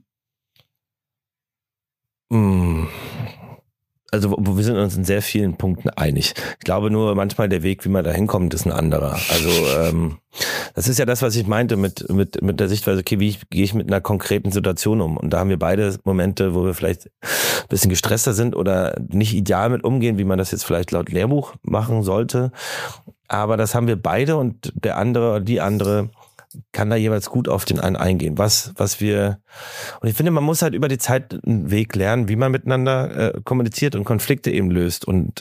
Also wir sind uns in sehr vielen Punkten einig. Ich glaube nur manchmal der Weg, wie man da hinkommt, ist ein anderer. Also das ist ja das, was ich meinte mit der Sichtweise, okay, wie gehe ich mit einer konkreten Situation um? Und da haben wir beide Momente, wo wir vielleicht ein bisschen gestresster sind oder nicht ideal mit umgehen, wie man das jetzt vielleicht laut Lehrbuch machen sollte. Aber das haben wir beide und der andere oder die andere kann da jeweils gut auf den einen eingehen. Und ich finde, man muss halt über die Zeit einen Weg lernen, wie man miteinander kommuniziert und Konflikte eben löst. Und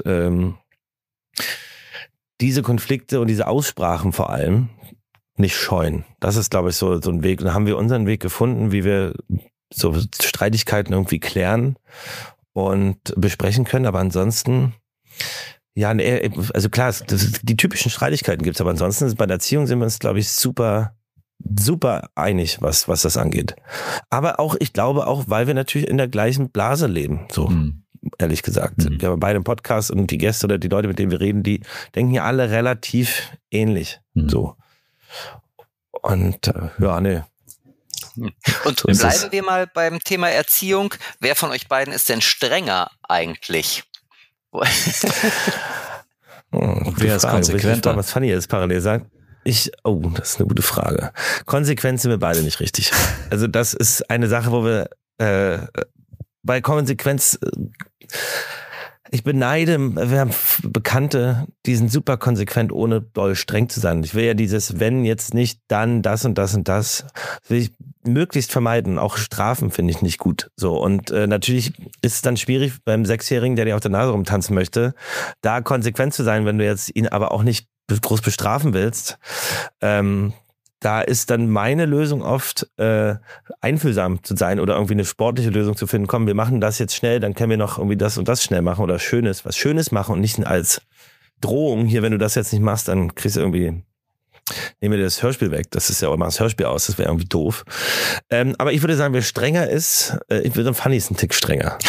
diese Konflikte und diese Aussprachen vor allem nicht scheuen. Das ist, glaube ich, so ein Weg. Und da haben wir unseren Weg gefunden, wie wir so Streitigkeiten irgendwie klären und besprechen können. Aber ansonsten, ja, also klar, die typischen Streitigkeiten gibt's, aber ansonsten bei der Erziehung sind wir uns, glaube ich, super einig, was das angeht. Aber auch, ich glaube auch, weil wir natürlich in der gleichen Blase leben, so ehrlich gesagt. Wir haben beide einen Podcast und die Gäste oder die Leute, mit denen wir reden, die denken ja alle relativ ähnlich, so. Und ja, nee. Und bleiben wir mal beim Thema Erziehung. Wer von euch beiden ist denn strenger eigentlich? Wer ist konsequenter? Was Fanny jetzt parallel sagt. Das ist eine gute Frage. Konsequent sind wir beide nicht richtig. Also das ist eine Sache, wo wir bei Konsequenz, ich beneide, wir haben Bekannte, die sind super konsequent, ohne doll streng zu sein. Ich will ja dieses, wenn jetzt nicht, dann das und das und das, will ich möglichst vermeiden. Auch Strafen finde ich nicht gut. So, und natürlich ist es dann schwierig beim 6-Jährigen, der dir auf der Nase rumtanzen möchte, da konsequent zu sein, wenn du jetzt ihn aber auch nicht groß bestrafen willst. Da ist dann meine Lösung oft einfühlsam zu sein oder irgendwie eine sportliche Lösung zu finden. Komm, wir machen das jetzt schnell, dann können wir noch irgendwie das und das schnell machen oder was Schönes machen und nicht als Drohung. Hier, wenn du das jetzt nicht machst, dann kriegst du irgendwie, nehmen wir das Hörspiel weg. Das ist ja auch immer das Hörspiel aus, das wäre irgendwie doof. Aber ich würde sagen, wer strenger ist, Fanny ist ein Tick strenger.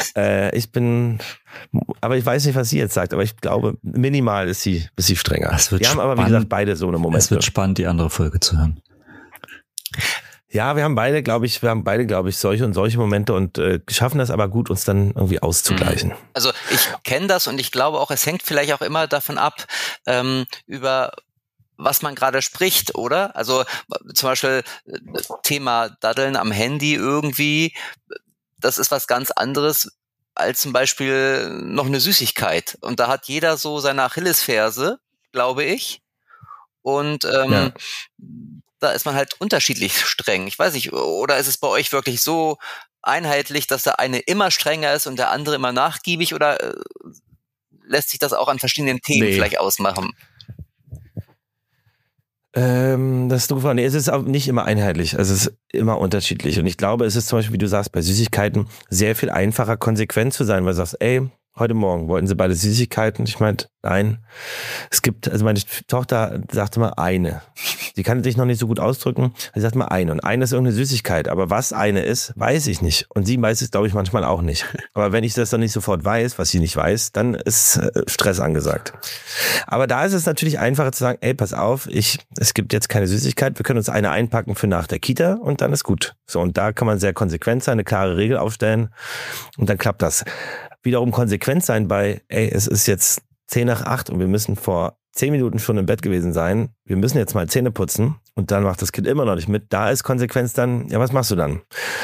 Aber ich weiß nicht, was sie jetzt sagt, aber ich glaube, minimal ist sie strenger. Wir haben aber, wie gesagt, beide so eine Momente. Es wird spannend, die andere Folge zu hören. Ja, wir haben beide, glaube ich, solche und solche Momente und schaffen das aber gut, uns dann irgendwie auszugleichen. Also ich kenne das und ich glaube auch, es hängt vielleicht auch immer davon ab, über was man gerade spricht, oder? Also zum Beispiel Thema Daddeln am Handy irgendwie, das ist was ganz anderes als zum Beispiel noch eine Süßigkeit. Und da hat jeder so seine Achillesferse, glaube ich. Und da ist man halt unterschiedlich streng. Ich weiß nicht, oder ist es bei euch wirklich so einheitlich, dass der eine immer strenger ist und der andere immer nachgiebig, oder lässt sich das auch an verschiedenen Themen vielleicht ausmachen? Das ist doof. Nee, es ist auch nicht immer einheitlich. Also es ist immer unterschiedlich. Und ich glaube, es ist zum Beispiel, wie du sagst, bei Süßigkeiten sehr viel einfacher, konsequent zu sein, weil du sagst, ey, heute Morgen wollten sie beide Süßigkeiten. Ich meinte, nein. Es gibt, also meine Tochter sagte mal eine. Die kann sich noch nicht so gut ausdrücken. Sie sagt mal eine. Und eine ist irgendeine Süßigkeit. Aber was eine ist, weiß ich nicht. Und sie weiß es, glaube ich, manchmal auch nicht. Aber wenn ich das dann nicht sofort weiß, was sie nicht weiß, dann ist Stress angesagt. Aber da ist es natürlich einfacher zu sagen, ey, pass auf, es gibt jetzt keine Süßigkeit. Wir können uns eine einpacken für nach der Kita und dann ist gut. So, und da kann man sehr konsequent sein, eine klare Regel aufstellen und dann klappt das. Wiederum konsequent sein bei, ey, es ist jetzt 7:50 und wir müssen vor 10 Minuten schon im Bett gewesen sein. Wir müssen jetzt mal Zähne putzen und dann macht das Kind immer noch nicht mit. Da ist Konsequenz dann, ja, was machst du dann?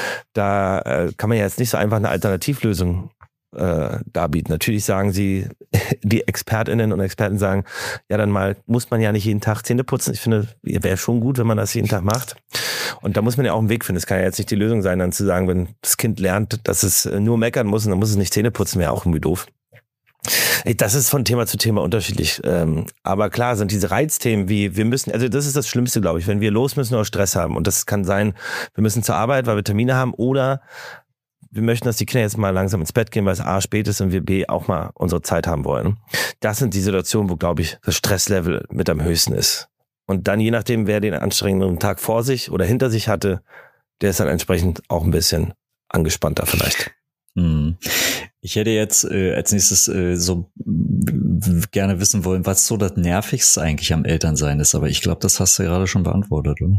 Da kann man ja jetzt nicht so einfach eine Alternativlösung darbieten. Natürlich sagen sie, die ExpertInnen und Experten sagen, ja, dann mal muss man ja nicht jeden Tag Zähne putzen. Ich finde, wäre schon gut, wenn man das jeden Tag macht. Und da muss man ja auch einen Weg finden. Es kann ja jetzt nicht die Lösung sein, dann zu sagen, wenn das Kind lernt, dass es nur meckern muss und dann muss es nicht Zähne putzen, wäre auch irgendwie doof. Das ist von Thema zu Thema unterschiedlich. Aber klar sind diese Reizthemen wie, wir müssen, also das ist das Schlimmste, glaube ich, wenn wir los müssen oder Stress haben. Und das kann sein, wir müssen zur Arbeit, weil wir Termine haben, oder wir möchten, dass die Kinder jetzt mal langsam ins Bett gehen, weil es A spät ist und wir B auch mal unsere Zeit haben wollen. Das sind die Situationen, wo, glaube ich, das Stresslevel mit am höchsten ist. Und dann je nachdem, wer den anstrengenden Tag vor sich oder hinter sich hatte, der ist dann entsprechend auch ein bisschen angespannter vielleicht. Ich hätte jetzt als nächstes so gerne wissen wollen, was so das Nervigste eigentlich am Elternsein ist. Aber ich glaube, das hast du gerade schon beantwortet, oder?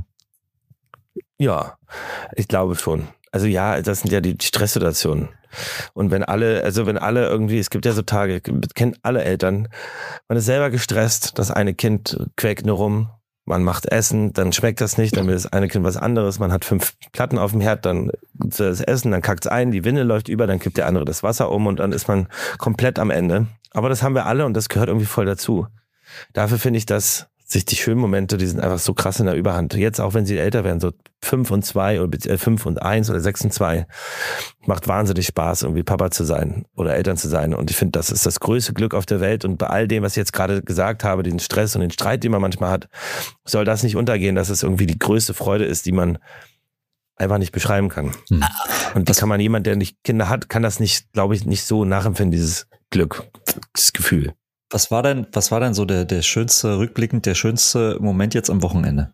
Ja, ich glaube schon. Also ja, das sind ja die Stresssituationen. Und wenn alle irgendwie, es gibt ja so Tage, kennen alle Eltern, man ist selber gestresst, das eine Kind quäkt nur rum, man macht Essen, dann schmeckt das nicht, dann will das eine Kind was anderes, man hat 5 Platten auf dem Herd, dann das Essen, dann kackt's ein, die Windel läuft über, dann kippt der andere das Wasser um und dann ist man komplett am Ende. Aber das haben wir alle und das gehört irgendwie voll dazu. Dafür finde ich, dass sich die schönen Momente, die sind einfach so krass in der Überhand. Jetzt auch, wenn sie älter werden, so 5 und 2 oder 5 und 1 oder 6 und 2, macht wahnsinnig Spaß, irgendwie Papa zu sein oder Eltern zu sein. Und ich finde, das ist das größte Glück auf der Welt. Und bei all dem, was ich jetzt gerade gesagt habe, den Stress und den Streit, den man manchmal hat, soll das nicht untergehen, dass es irgendwie die größte Freude ist, die man einfach nicht beschreiben kann. Und das kann man, jemand, der nicht Kinder hat, kann das nicht, glaube ich, nicht so nachempfinden, dieses Glück, das Gefühl. Was war denn so der schönste, rückblickend der schönste Moment jetzt am Wochenende?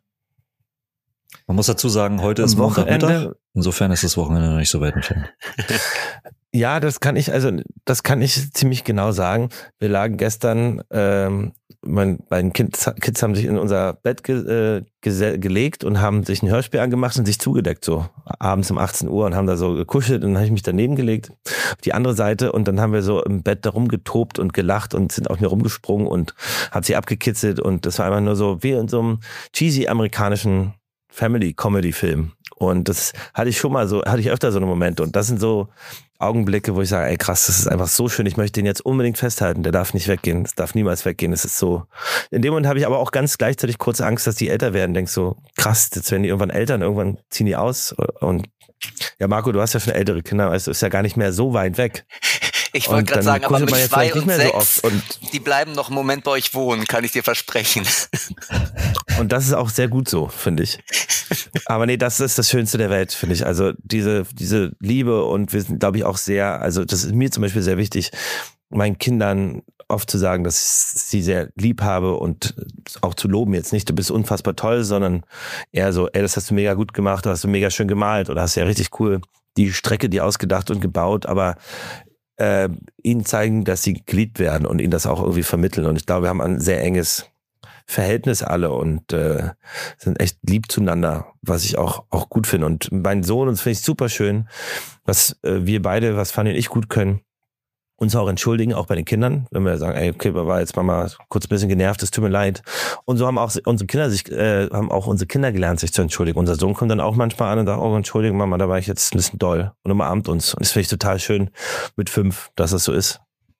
Man muss dazu sagen, heute ist Montagmittag. Insofern ist das Wochenende noch nicht so weit entfernt. Ja, das kann ich ziemlich genau sagen. Wir lagen gestern, meine beiden Kids haben sich in unser Bett gelegt und haben sich ein Hörspiel angemacht und sich zugedeckt, so abends um 18 Uhr, und haben da so gekuschelt, und dann habe ich mich daneben gelegt auf die andere Seite und dann haben wir so im Bett da rumgetobt und gelacht und sind auf mir rumgesprungen und hab sie abgekitzelt, und das war einfach nur so wie in so einem cheesy amerikanischen Family-Comedy-Film. Und das hatte ich öfter so eine Momente, und das sind so Augenblicke, wo ich sage, ey krass, das ist einfach so schön, ich möchte den jetzt unbedingt festhalten, der darf nicht weggehen, das darf niemals weggehen, das ist so. In dem Moment habe ich aber auch ganz gleichzeitig kurze Angst, dass die älter werden, denkst so, krass, jetzt werden die irgendwann Eltern, irgendwann ziehen die aus, und ja, Marco, du hast ja schon ältere Kinder, also ist ja gar nicht mehr so weit weg. Ich wollte gerade sagen, aber mit 2 und 6, so die bleiben noch einen Moment bei euch wohnen, kann ich dir versprechen. Und das ist auch sehr gut so, finde ich. Aber nee, das ist das Schönste der Welt, finde ich. Also diese Liebe, und wir sind, glaube ich, auch sehr, also das ist mir zum Beispiel sehr wichtig, meinen Kindern oft zu sagen, dass ich sie sehr lieb habe, und auch zu loben jetzt nicht, du bist unfassbar toll, sondern eher so, ey, das hast du mega gut gemacht, du hast du mega schön gemalt, oder hast ja richtig cool die Strecke dir ausgedacht und gebaut, aber ihnen zeigen, dass sie geliebt werden und ihnen das auch irgendwie vermitteln. Und ich glaube, wir haben ein sehr enges Verhältnis alle und sind echt lieb zueinander, was ich auch gut finde. Und mein Sohn, und das finde ich super schön, was wir beide, was Fanny und ich gut können, uns auch entschuldigen, auch bei den Kindern, wenn wir sagen, ey, okay, wir waren jetzt mal kurz ein bisschen genervt, es tut mir leid. Und so haben auch unsere Kinder gelernt, sich zu entschuldigen. Unser Sohn kommt dann auch manchmal an und sagt, oh, Entschuldigung, Mama, da war ich jetzt ein bisschen doll, und umarmt uns. Und das finde ich total schön mit 5, dass das so ist.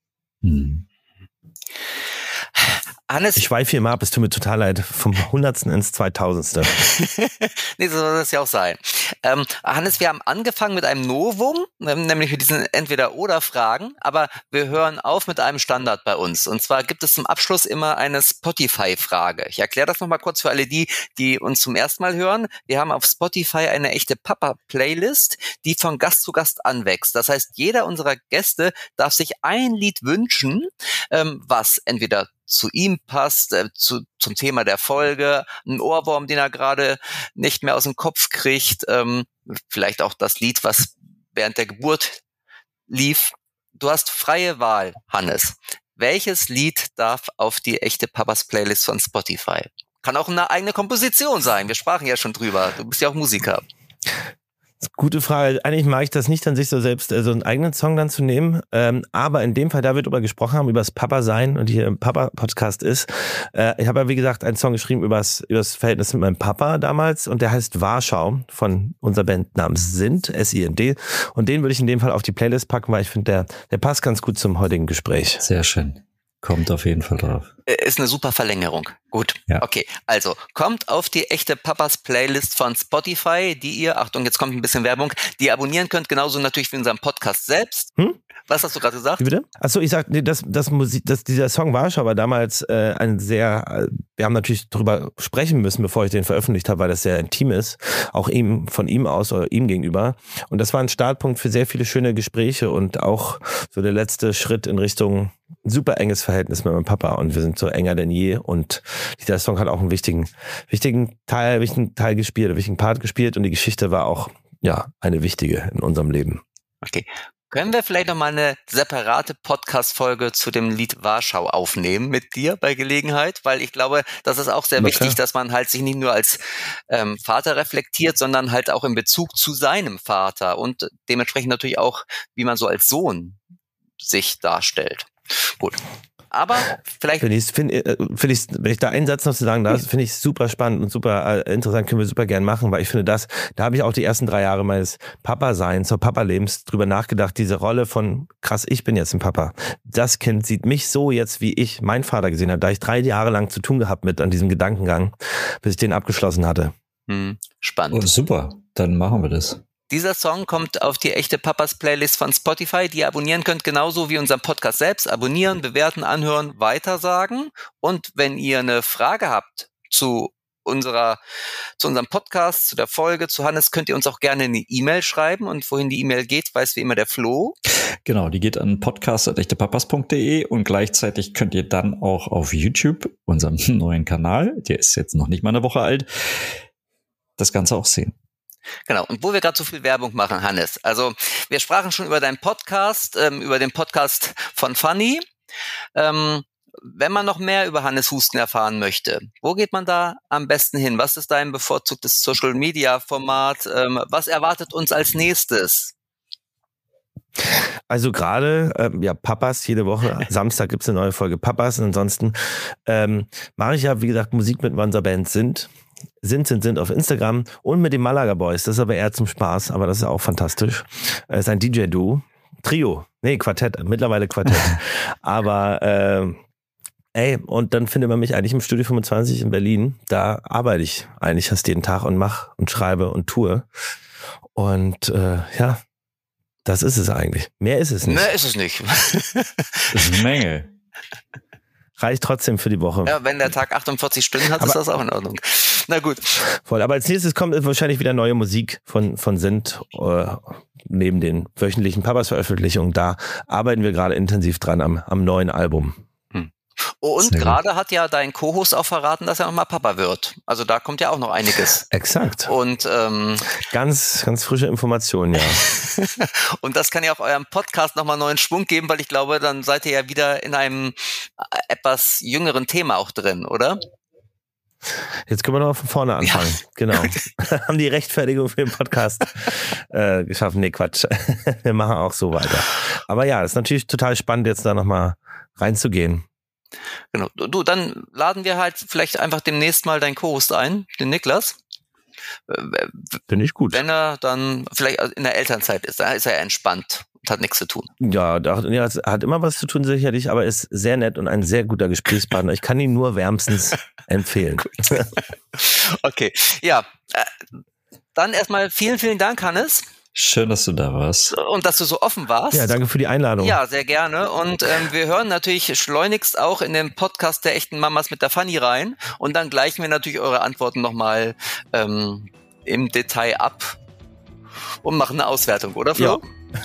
Hannes, ich schweife hier mal ab, es tut mir total leid, vom 100. ins 2000. Nee, so soll das ja auch sein. Hannes, wir haben angefangen mit einem Novum, nämlich mit diesen Entweder-Oder-Fragen, aber wir hören auf mit einem Standard bei uns. Und zwar gibt es zum Abschluss immer eine Spotify-Frage. Ich erkläre das nochmal kurz für alle die uns zum ersten Mal hören. Wir haben auf Spotify eine echte Papa-Playlist, die von Gast zu Gast anwächst. Das heißt, jeder unserer Gäste darf sich ein Lied wünschen, was entweder zu ihm passt, zum Thema der Folge, ein Ohrwurm, den er gerade nicht mehr aus dem Kopf kriegt, vielleicht auch das Lied, was während der Geburt lief. Du hast freie Wahl, Hannes. Welches Lied darf auf die echte Papas Playlist von Spotify? Kann auch eine eigene Komposition sein. Wir sprachen ja schon drüber. Du bist ja auch Musiker. Gute Frage. Eigentlich mag ich das nicht, an sich so selbst so einen eigenen Song dann zu nehmen. Aber in dem Fall, da wir darüber gesprochen haben, über das Papa-Sein und hier im Papa-Podcast ist, ich habe ja, wie gesagt, einen Song geschrieben über das Verhältnis mit meinem Papa damals, und der heißt Warschau von unserer Band namens Sind, S-I-N-D. Und den würde ich in dem Fall auf die Playlist packen, weil ich finde, der passt ganz gut zum heutigen Gespräch. Sehr schön. Kommt auf jeden Fall drauf. Ist eine super Verlängerung. Gut. Ja. Okay, also kommt auf die echte Papas Playlist von Spotify, die ihr, Achtung, jetzt kommt ein bisschen Werbung, die ihr abonnieren könnt, genauso natürlich wie unseren Podcast selbst. Was hast du gerade gesagt? Wie bitte? Achso, ich sag, nee, dieser Song Warschau war damals wir haben natürlich drüber sprechen müssen, bevor ich den veröffentlicht habe, weil das sehr intim ist, auch von ihm aus oder ihm gegenüber. Und das war ein Startpunkt für sehr viele schöne Gespräche und auch so der letzte Schritt in Richtung super enges Verhältnis mit meinem Papa, und wir sind so enger denn je, und dieser Song hat auch einen wichtigen Teil gespielt, einen wichtigen Part gespielt, und die Geschichte war auch, ja, eine wichtige in unserem Leben. Okay. Können wir vielleicht nochmal eine separate Podcast-Folge zu dem Lied Warschau aufnehmen mit dir bei Gelegenheit? Weil ich glaube, das ist auch sehr wichtig, dass man halt sich nicht nur als Vater reflektiert, sondern halt auch in Bezug zu seinem Vater und dementsprechend natürlich auch, wie man so als Sohn sich darstellt. Gut. Aber vielleicht... Wenn ich da einen Satz noch zu sagen darf, finde ich super spannend und super interessant, können wir super gern machen, weil ich finde da habe ich auch die ersten 3 Jahre meines Papa-Seins, so Papa-Lebens drüber nachgedacht, diese Rolle von, krass, ich bin jetzt ein Papa. Das Kind sieht mich so jetzt, wie ich meinen Vater gesehen habe. Da ich 3 Jahre lang zu tun gehabt mit an diesem Gedankengang, bis ich den abgeschlossen hatte. Spannend. Oh, super, dann machen wir das. Dieser Song kommt auf die echte Papas Playlist von Spotify, die ihr abonnieren könnt, genauso wie unseren Podcast selbst. Abonnieren, bewerten, anhören, weitersagen. Und wenn ihr eine Frage habt zu unserem Podcast, zu der Folge, zu Hannes, könnt ihr uns auch gerne eine E-Mail schreiben. Und wohin die E-Mail geht, weiß wie immer der Flo. Genau, die geht an podcast@echtepapas.de, und gleichzeitig könnt ihr dann auch auf YouTube, unserem neuen Kanal, der ist jetzt noch nicht mal eine Woche alt, das Ganze auch sehen. Genau, und wo wir gerade so viel Werbung machen, Hannes, also wir sprachen schon über deinen Podcast, über den Podcast von Fanny. Wenn man noch mehr über Hannes Husten erfahren möchte, wo geht man da am besten hin? Was ist dein bevorzugtes Social-Media-Format? Was erwartet uns als nächstes? Also gerade, Papas, jede Woche, Samstag gibt's eine neue Folge Papas, und ansonsten mache ich ja, wie gesagt, Musik mit unserer Band Sind auf Instagram und mit den Malaga Boys. Das ist aber eher zum Spaß, aber das ist auch fantastisch. Es ist ein DJ-Duo. Quartett, mittlerweile Quartett. Aber und dann findet man mich eigentlich im Studio 25 in Berlin. Da arbeite ich eigentlich fast jeden Tag und mache und schreibe und tue. Und das ist es eigentlich. Mehr ist es nicht. Mehr ist es nicht. Das ist eine Menge. Reicht trotzdem für die Woche. Ja, wenn der Tag 48 Stunden hat, ist das auch in Ordnung. Na gut. Voll, aber als nächstes kommt wahrscheinlich wieder neue Musik von Sind, neben den wöchentlichen Papas-Veröffentlichungen. Da arbeiten wir gerade intensiv dran am neuen Album. Und gerade hat ja dein Co-Host auch verraten, dass er nochmal Papa wird. Also da kommt ja auch noch einiges. Exakt. Und ganz, ganz frische Informationen, ja. Und das kann ja auch eurem Podcast nochmal neuen Schwung geben, weil ich glaube, dann seid ihr ja wieder in einem etwas jüngeren Thema auch drin, oder? Jetzt können wir noch von vorne anfangen. Ja. Genau. Haben die Rechtfertigung für den Podcast geschaffen. Nee, Quatsch. Wir machen auch so weiter. Aber ja, ist natürlich total spannend, jetzt da nochmal reinzugehen. Genau. Du, dann laden wir halt vielleicht einfach demnächst mal deinen Co-Host ein, den Niklas. Finde ich gut. Wenn er dann vielleicht in der Elternzeit ist, da ist er entspannt und hat nichts zu tun. Ja, es hat immer was zu tun sicherlich, aber ist sehr nett und ein sehr guter Gesprächspartner. Ich kann ihn nur wärmstens empfehlen. Okay, ja. Dann erstmal vielen, vielen Dank, Hannes. Schön, dass du da warst. Und dass du so offen warst. Ja, danke für die Einladung. Ja, sehr gerne. Und wir hören natürlich schleunigst auch in den Podcast der echten Mamas mit der Fanny rein. Und dann gleichen wir natürlich eure Antworten nochmal im Detail ab und machen eine Auswertung, oder Flo?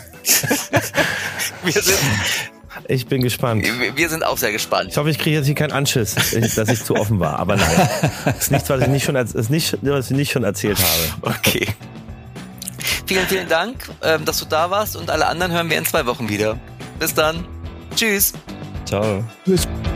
Ja. Ich bin gespannt. Wir sind auch sehr gespannt. Ich hoffe, ich kriege jetzt hier keinen Anschiss, dass ich zu offen war. Aber nein, das ist nichts, was ich nicht schon erzählt habe. Okay. Vielen, vielen Dank, dass du da warst und alle anderen hören wir in 2 Wochen wieder. Bis dann. Tschüss. Ciao. Tschüss.